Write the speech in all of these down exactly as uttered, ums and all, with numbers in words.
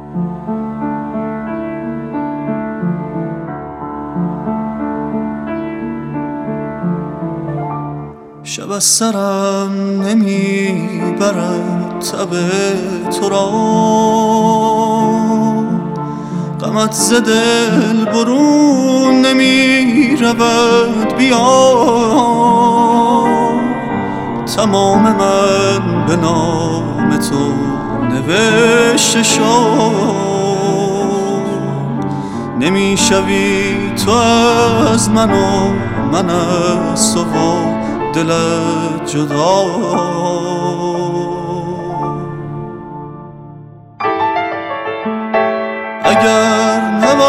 شب از سرم نمی برد تب تو را، غمت ز دل برون نمی رود. بیا تمام من به نام تو نوشته شد. نمی شوی تو از من و من از تو و دلت جدا. اگر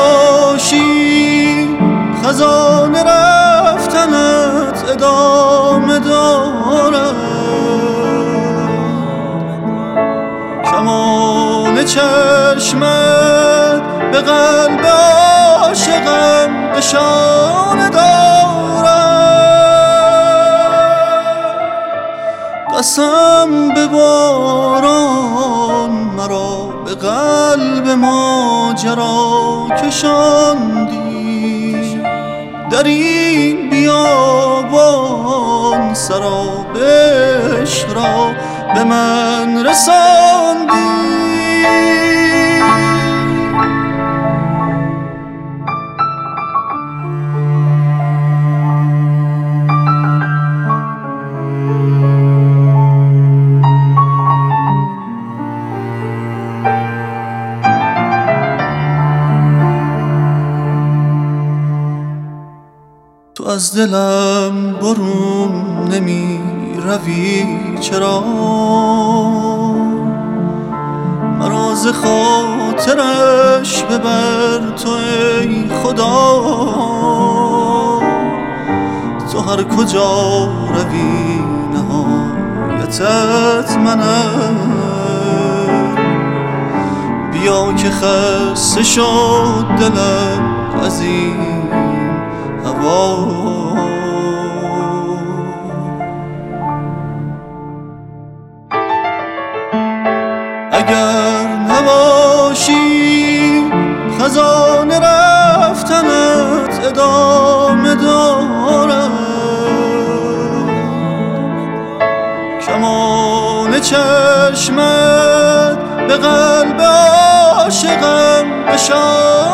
نباشی خزان رفتنت ادامه دارد، کمان چشمت به قلب عاشقم نشانه دارد. قسم به باران مرا به قلب ماجرا کشاندی، در این بیابان سراب عشق را به من رساندی. تو از دلم برون نمی روی چرا؟ مرا ز خاطرش ببر تو ای خدا. تو هر کجا روی نهایتت منم. بیا که خسته شد دلم از این هوا. اگر نباشی خزان رفتنت ادامه دارد، کمان چشمت به قلب عاشقم نشان